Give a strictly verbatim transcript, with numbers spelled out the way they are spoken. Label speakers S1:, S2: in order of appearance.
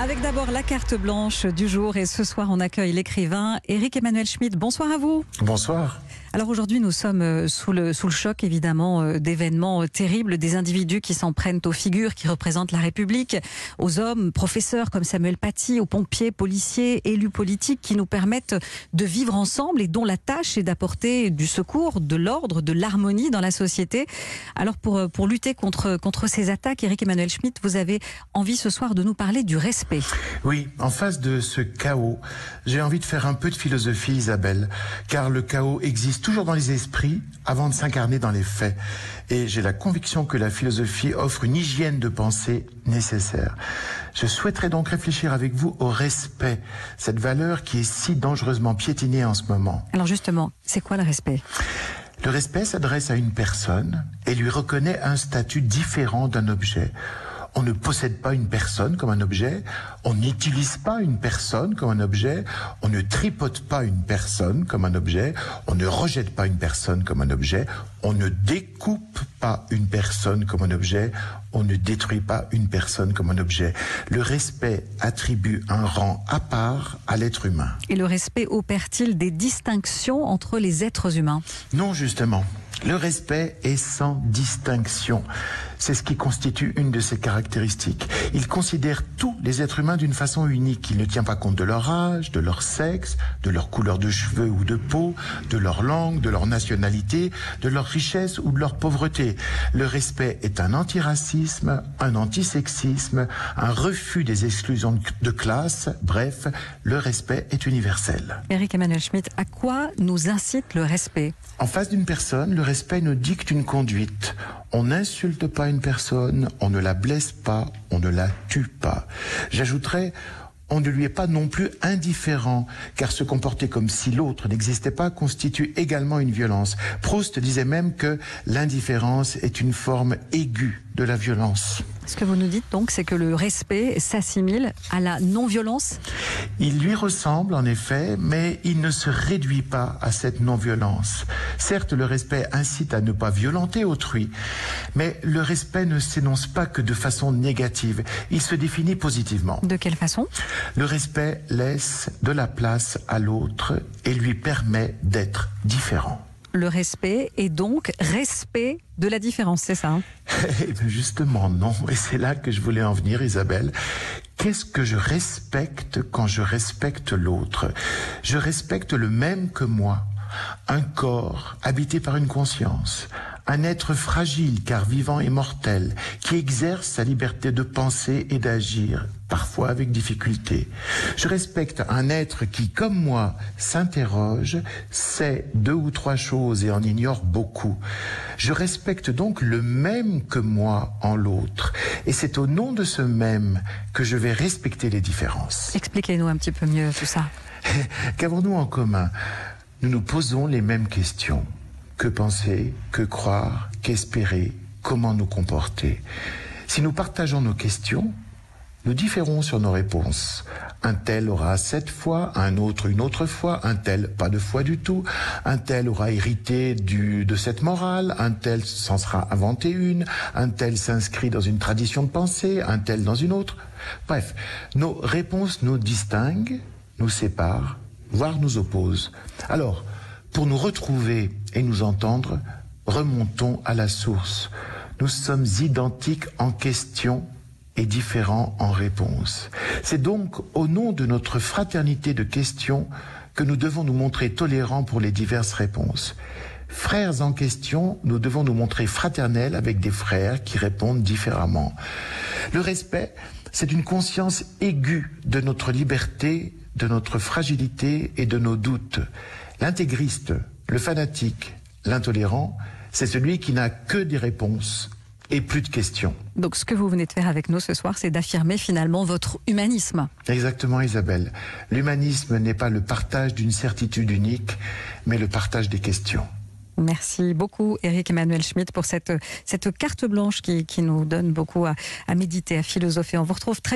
S1: Avec d'abord la carte blanche du jour et ce soir on accueille l'écrivain Éric Emmanuel Schmitt. Bonsoir à vous.
S2: Bonsoir.
S1: Alors aujourd'hui nous sommes sous le, sous le choc évidemment d'événements terribles, des individus qui s'en prennent aux figures qui représentent la République, aux hommes, professeurs comme Samuel Paty, aux pompiers, policiers, élus politiques qui nous permettent de vivre ensemble et dont la tâche est d'apporter du secours, de l'ordre, de l'harmonie dans la société. Alors pour, pour lutter contre, contre ces attaques, Éric Emmanuel Schmitt, vous avez envie ce soir de nous parler du respect.
S2: Oui, en face de ce chaos, j'ai envie de faire un peu de philosophie, Isabelle, car le chaos existe toujours dans les esprits avant de s'incarner dans les faits. Et j'ai la conviction que la philosophie offre une hygiène de pensée nécessaire. Je souhaiterais donc réfléchir avec vous au respect, cette valeur qui est si dangereusement piétinée en ce moment.
S1: Alors justement, c'est quoi le respect ?
S2: Le respect s'adresse à une personne et lui reconnaît un statut différent d'un objet. On ne possède pas une personne comme un objet, on n'utilise pas une personne comme un objet, on ne tripote pas une personne comme un objet, on ne rejette pas une personne comme un objet, on ne découpe pas une personne comme un objet, on ne détruit pas une personne comme un objet. Le respect attribue un rang à part à l'être humain.
S1: Et le respect opère-t-il des distinctions entre les êtres humains ?
S2: Non, justement. Le respect est sans distinction. C'est ce qui constitue une de ses caractéristiques. Il considère tous les êtres humains d'une façon unique. Il ne tient pas compte de leur âge, de leur sexe, de leur couleur de cheveux ou de peau, de leur langue, de leur nationalité, de leur richesse ou de leur pauvreté. Le respect est un antiracisme, un antisexisme, un refus des exclusions de classe. Bref, le respect est universel.
S1: Éric Emmanuel Schmitt, à quoi nous incite le respect ?
S2: En face d'une personne, le respect nous dicte une conduite. On n'insulte pas une personne, on ne la blesse pas, on ne la tue pas. J'ajouterais, on ne lui est pas non plus indifférent, car se comporter comme si l'autre n'existait pas constitue également une violence. Proust disait même que l'indifférence est une forme aiguë de la violence.
S1: Ce que vous nous dites donc, c'est que le respect s'assimile à la non-violence ?
S2: Il lui ressemble en effet, mais il ne se réduit pas à cette non-violence. Certes, le respect incite à ne pas violenter autrui, mais le respect ne s'énonce pas que de façon négative. Il se définit positivement.
S1: De quelle façon ?
S2: Le respect laisse de la place à l'autre et lui permet d'être différent.
S1: Le respect est donc respect de la différence, c'est ça hein ?
S2: Eh bien justement non, et c'est là que je voulais en venir, Isabelle. Qu'est-ce que je respecte quand je respecte l'autre ? Je respecte le même que moi, un corps habité par une conscience, un être fragile car vivant et mortel, qui exerce sa liberté de penser et d'agir, parfois avec difficulté. Je respecte un être qui, comme moi, s'interroge, sait deux ou trois choses et en ignore beaucoup. Je respecte donc le même que moi en l'autre. Et c'est au nom de ce même que je vais respecter les différences.
S1: Expliquez-nous un petit peu mieux tout ça.
S2: Qu'avons-nous en commun ? Nous nous posons les mêmes questions. Que penser, que croire, qu'espérer, comment nous comporter ? Si nous partageons nos questions, nous différons sur nos réponses. Un tel aura sept fois, un autre une autre fois, un tel pas de foi du tout, un tel aura hérité du, de cette morale, un tel s'en sera inventé une, un tel s'inscrit dans une tradition de pensée, un tel dans une autre. Bref, nos réponses nous distinguent, nous séparent, voire nous opposent. Alors, pour nous retrouver et nous entendre, remontons à la source. Nous sommes identiques en question et différents en réponse. C'est donc au nom de notre fraternité de questions que nous devons nous montrer tolérants pour les diverses réponses. Frères en question, nous devons nous montrer fraternels avec des frères qui répondent différemment. Le respect, c'est une conscience aiguë de notre liberté, de notre fragilité et de nos doutes. L'intégriste, le fanatique, l'intolérant, c'est celui qui n'a que des réponses et plus de questions.
S1: Donc ce que vous venez de faire avec nous ce soir, c'est d'affirmer finalement votre humanisme.
S2: Exactement, Isabelle. L'humanisme n'est pas le partage d'une certitude unique, mais le partage des questions.
S1: Merci beaucoup Éric Emmanuel Schmitt pour cette, cette carte blanche qui, qui nous donne beaucoup à, à méditer, à philosopher. On vous retrouve très